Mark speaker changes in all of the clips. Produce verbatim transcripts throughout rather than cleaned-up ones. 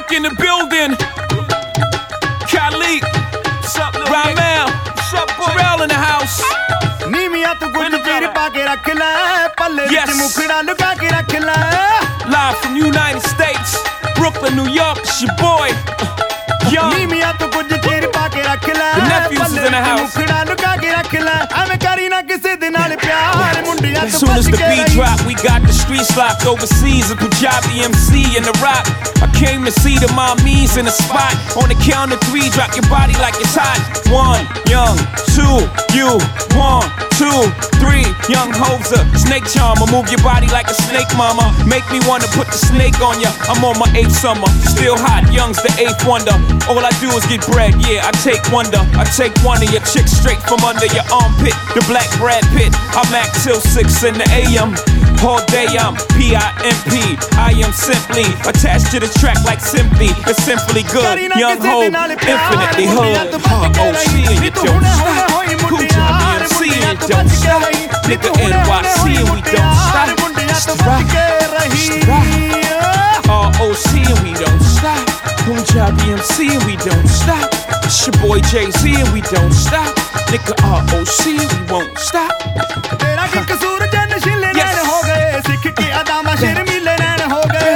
Speaker 1: Rock in the building. Khalid, Ramel, Pharrell in the house.
Speaker 2: ਨੀਵੀਆਂ ਤੂੰ ਗੁੱਟ ਚੀਰ ਪਾ ਕੇ ਰੱਖ ਲੈ ਪੱਲੇ ਵਿੱਚ ਮੁਖੜਾ ਲੁਕਾ ਕੇ ਰੱਖ ਲੈ
Speaker 1: Live from United States, Brooklyn, New York, it's your boy Young.
Speaker 2: ਨੀਵੀਆਂ ਤੂੰ ਗੁੱਟ ਚੀਰ ਪਾ ਕੇ ਰੱਖ ਲੈ
Speaker 1: The nephews is in the house.
Speaker 2: ਮੁਖੜਾ ਲੁਕਾ ਕੇ ਰੱਖ ਲੈ ਐਵੇਂ ਕਰੀ ਨਾ ਕਿਸੇ ਦੇ ਨਾਲ ਪਿਆਰ ਮੁੰਡਿਆਂ
Speaker 1: As
Speaker 2: ਤੋਂ
Speaker 1: soon as
Speaker 2: ਬਚ
Speaker 1: the
Speaker 2: ਕੇ
Speaker 1: beat
Speaker 2: ਰਹੀ
Speaker 1: drop, we got the streets locked overseas. A Punjabi M C in the rock. I came to see the mommies in the spot. On the count of three, drop your body like it's hot. One, young, two, you, one, two, three, young Hoser, snake charmer. Move your body like a snake, mama. Make me wanna put the snake on ya. I'm on my eighth summer, still hot. Young's the eighth wonder. All I do is get bread, yeah. I take wonder. I take one of your chicks straight from under your armpit. The black Brad Pitt. I'm act till six in the A M. All day I'm P I M P. I am simply attached to the track like simply. It's simply good. Young Ho, infinitely hood. Huh, O C and you don't stop. Punjabi M C and you don't stop. Nigga N Y C and we don't stop. It's the rock, it's the rock. R O C and we don't stop. Punjabi M C and we don't stop. It's your boy Jay-Z and we don't stop. Nigga R O C and we won't stop.
Speaker 2: ਤੇਰਾ ਕੀ ਕਸੂਰ ਜਨ ਸ਼ਿਲੇ ਨੈਣ ਹੋ ਗਏ ਸਿੱਖ ਕੇ ਅਦਾਮਾ ਸ਼ਰਮੀਲੇ ਨੈਣ ਹੋ ਗਏ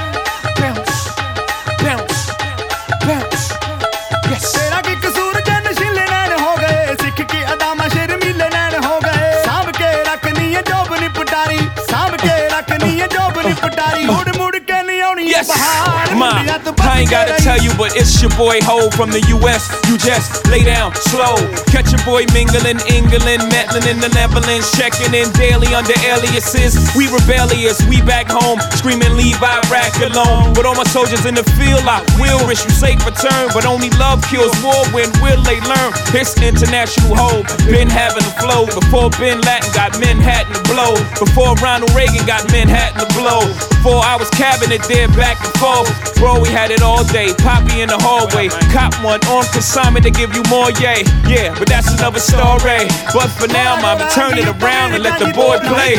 Speaker 1: Bounce, bounce, bounce. Yes.
Speaker 2: ਤੇਰਾ ਕੀ ਕਸੂਰ ਜਨ ਸ਼ਿਲੇ ਨੈਣ ਹੋ ਗਏ ਸਿੱਖ ਕੇ ਅਦਾਮਾ ਸ਼ਰਮੀਲੇ ਨੈਣ ਹੋ ਗਏ ਸਾਂਭ ਕੇ ਰੱਖਨੀ ਏ ਜੋਬ ਨੀ ਪਟਾਰੀ ਸਾਂਭ ਕੇ ਰੱਖਨੀ ਏ ਜੋਬ ਨੀ ਪਟਾਰੀ ਮੁੜ ਮੁੜ ਕੇ ਨਹੀਂ ਆਉਣੀ
Speaker 1: Yes,
Speaker 2: ਬਹਾਰ
Speaker 1: ma, I ain't gotta tell you, but it's your boy Ho from the U S. You just lay down slow. Catch your boy mingling, England, meddling in the Netherlands, checking in daily under aliases. We rebellious, we back home, screaming leave Iraq alone. But all my soldiers in the field, I will wish you safe return. But only love kills war. When will they learn? It's international hope. Been having a flow before Bin Laden got Manhattan to blow. Before Ronald Reagan got Manhattan to blow. Before I was cabinet there back and forth. Bro, we had it all day. Poppy in the hallway. Cop one on consignment to give you more, yay. Yeah, but that's another story. But for now, mommy, turn it around and let the boy play.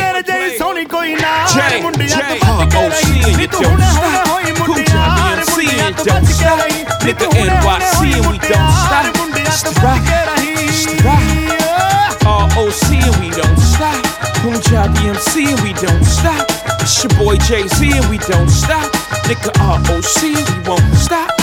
Speaker 1: Jay, Jay, huh, O C and you don't stop. Punjabi M C and you don't stop. Nigga N Y C and we don't stop. It's the rock, it's the rock. R O C and we don't stop. Punjabi M C and we don't stop. It's your boy Jay-Z and we don't stop. Nigga R O C and we won't stop.